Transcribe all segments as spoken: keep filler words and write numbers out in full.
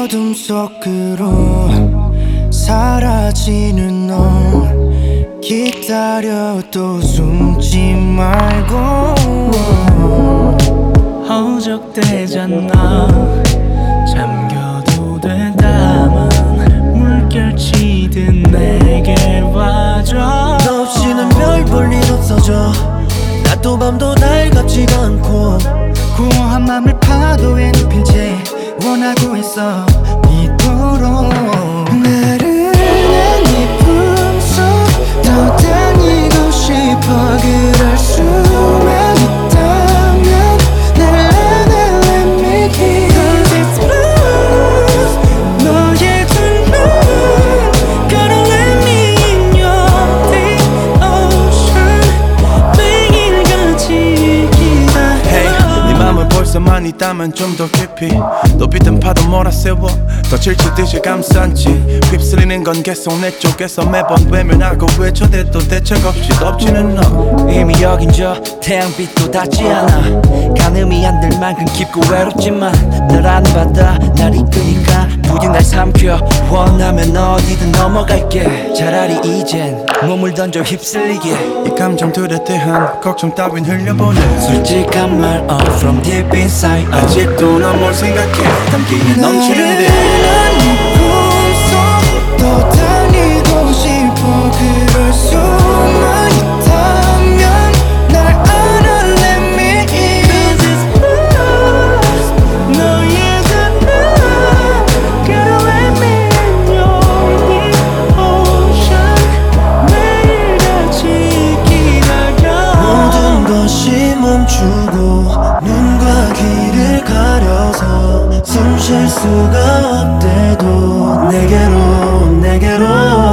어둠 속으로 사라지는 넌 기다려도 숨지 말고 허적대잖아. 잠겨도 되다만 물결치듯 내게 와줘. 너 없이는 별 볼 일 없어져. 낮도 밤도 날 같지가 않고 공허한 맘을 파도에 눕힌 채 원하고 있어 이토록. 나른한 네 품속 더 다니고 싶어. 그럴 수만 있다면 날 안아 let me in. Cause it's blue 너의 두 눈 Gotta let me in your deep ocean. 매일같이 기다려. Hey, 네 맘을 벌써만 있다면 좀 더 깊이 높이든 파도 몰아세워 더 질투듯이 감싼지 휩쓸리는 건 계속 내 쪽에서 매번 외면하고 외쳐대도 대책 없이 덮치는 너. 이미 여긴 저 태양빛도 닿지 않아. 가늠이 안 될 만큼 깊고 외롭지만 널 아는 바다 날 이끄니까 부디 날 삼켜. 원하면 어디든 넘어갈게. 차라리 이젠 몸을 던져 휩쓸리게. 이 감정들에 대한 걱정 따윈 흘려보내. 솔직한 말 all from deep inside. 아직도 넌 뭘 생각해 담기에 넘치는데. 나른한 네 품속 또 다니고 싶어. 그럴 수만 있다면 날 안아 let me in. Cause it's blue 너의 두 눈 Gotta let me in your deep ocean. 매일같이 기다려. 모든 것이 멈추고 눈과 귀를 가려서 숨 쉴 수가 없대도 내게로 내게로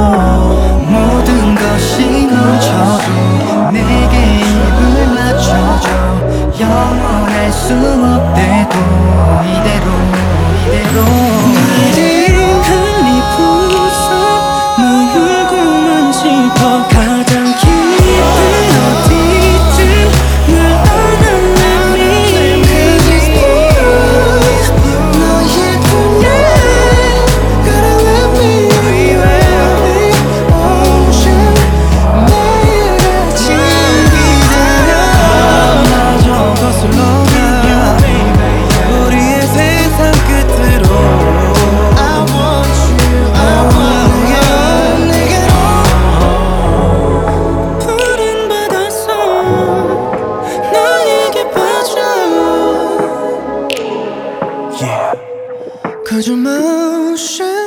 모든 것이 멈춰도 내게 입을 맞춰줘. 영원할 수 없대도 이대로 이대로. 나른한 네 품속 머물고만 싶어. 가장 깊은 어디든 날 안아 let me in. Cause it's blue 너의 두 눈 Gotta let me in your ocean. 매일같이 기다려. 마저 거슬러 가 우리의 세상 끝으로. I want you I want you 내게로. 푸른 바닷속 너에게 빠져. Yeah. Cause your motion